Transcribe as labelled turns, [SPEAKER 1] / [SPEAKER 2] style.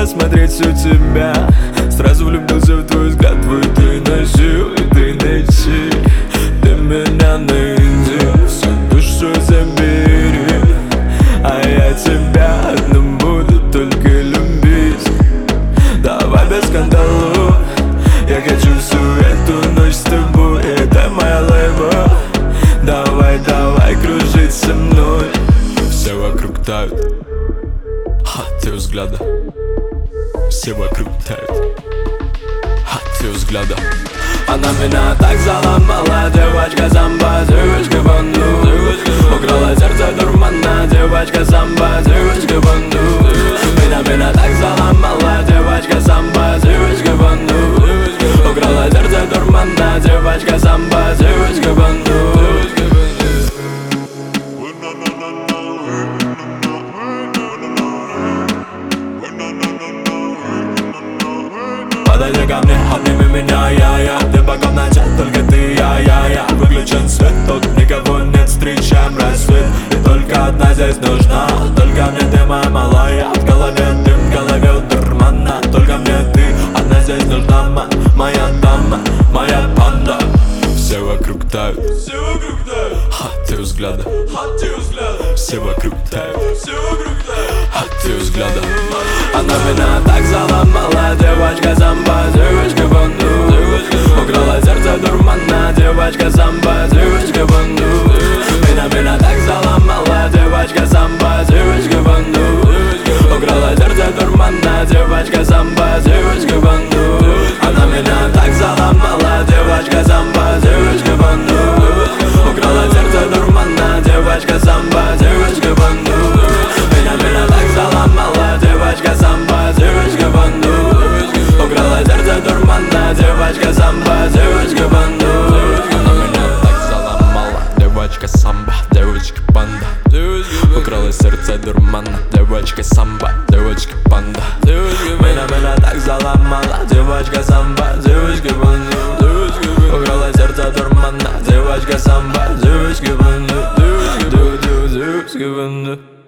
[SPEAKER 1] рассмотреть всю тебя. Сразу влюбился в твой взгляд, твой ты носил и ты носи. Ты меня на инди, всю душу забери, а я тебя одну буду только любить. Давай без скандалов, я хочу всю эту ночь с тобой, это моя лейба. Давай, давай кружить со мной. Все вокруг тают от твоего взгляда. Все вокруг тают от твоего взгляда. Она меня так заломала, девочка самба, девочка банду. Украла сердце дурмана, девочка самба, девочка банду. Меня так заломала, девочка самба, девочка банду. Украла сердце дурмана, девочка самба, девочка банду. Подойди ко мне, обними меня, я. Ты по комнате, только ты, я. Выключен свет, тут никого нет, встречаем рассвет. И только одна здесь нужна, только мне ты, моя малая. В голове дым, в голове дурмана. Только мне ты, одна здесь нужна, моя дама, моя панда. Все вокруг тают от твоего взгляда. Все вокруг тают от твоего взгляда. Она меня так заломала, девочка самба, девочка банду. Украла сердце дурмана, девочка самба, девочка банду. Меня так заломала, девочка самба, девочка банду. Украла сердце дурмана, девочка самба, девочка банду. Она меня так заломала, девочка самба, девочка банду. Украла сердце дурмана, девочка самба, девочка банду. Меня так заломала, девочка самба, девочка банду. Украла сердце дурмана, девочка самба, девочка банду. Она меня так заломала, девочка самба, девочка панда. Украла сердце дурмана, девочка самба, девочка панда. Меня так заломала, девочка самба, девочка банду. Украла сердце дурмана, девочка самба, девочка банду. Девочка банду.